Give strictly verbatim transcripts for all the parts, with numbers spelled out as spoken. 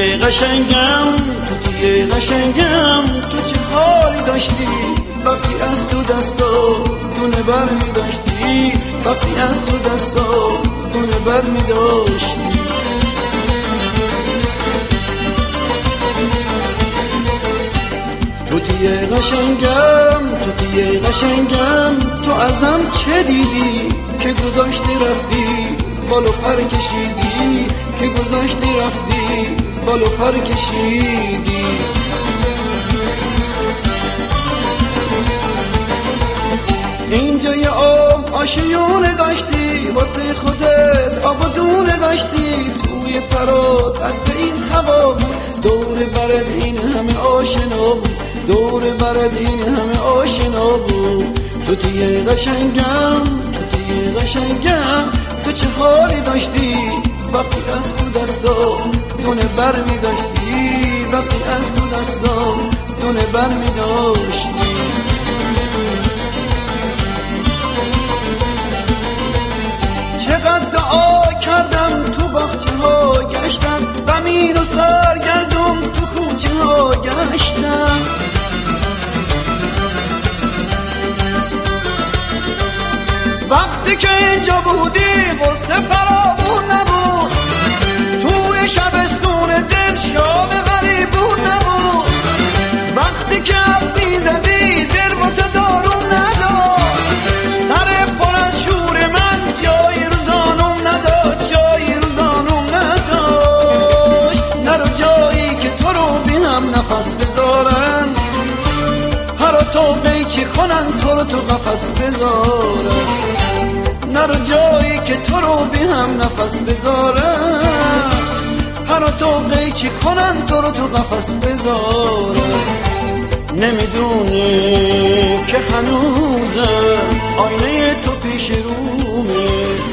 توتیه قشنگم توتیه قشنگم تو چه حالی داشتی وقتی از تو دستا دونه بر می داشتی وقتی از تو دستا دونه بر می داشتی توتیه قشنگم توتیه قشنگم تو ازم چه دیدی که گذاشتی رفتی بالو پر کشیدی که گذاشتی رفتی بالو پر کشیدی اینجا یه آب آشیونه داشتی واسه خودت آب و دونه داشتی توی پرات حتی این هوا بود دور برد این همه آشنا بود دور برد این همه آشنا بود توتیه قشنگم توتیه قشنگم تو چه حالی داشتی وقتی از تو دستا دونه بر می داشتی وقتی از تو دستا دونه بر می داشتی چقدر دعا کردم تو باغچه ها گشتم غمین و سرگردم تو کوچه ها گشتم وقتی که اینجا بودی غصه فرامون نبود توی شبستون دل شام غریبون نبود وقتی که اب میزدی دل واسه دارون نداد سر پر از شور من جایی رو زانوم نداشت جایی رو زانوم نداشت نرو جایی که تو رو بی هم نفس بذارن هر تو بیچی کنن تو رو تو قفس بذارن نرو جایی که تو رو بی هم نفس بذارن هر تو قیچی کنن تو رو تو قفس بذارن نمیدونی که هنوزم آینه تو پیش رومه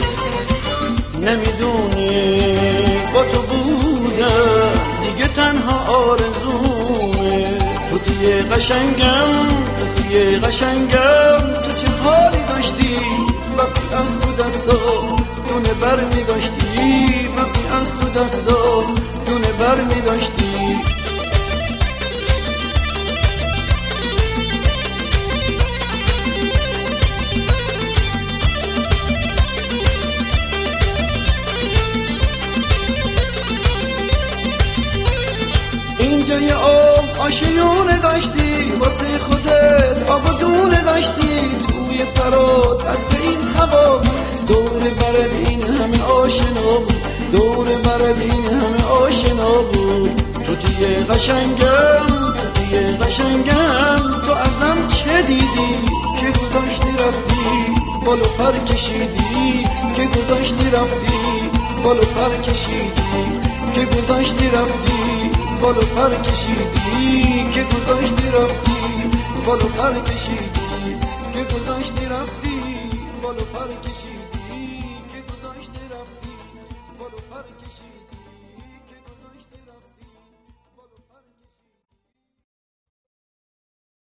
نمیدونی با تو بودم دیگه تنها آرزومه توتیه قشنگم توتیه قشنگم تو چه حالی داشتی وقتی از تو دستا دونه بر می داشتی وقتی از تو دستا دونه بر می داشتی اینجا یه آب آشیونه داشتی واسه خودت آب و دونه داشتی توی پرات حتی این هوا دور برد این همه آشنا بود دور برد این همه آشنا بود توتیه قشنگم توتیه قشنگم تو ازم چه دیدی که گذاشتی رفتی بالو پر کشیدی که گذاشتی رفتی بالو پر کشیدی که گذاشتی رفتی بالو پر کشیدی که گذاشتی رفتی بالو پر کشیدی که گذاشتی رفتی بالو پر کشیدی که گذاشتی رفتی بالو پر کشیدی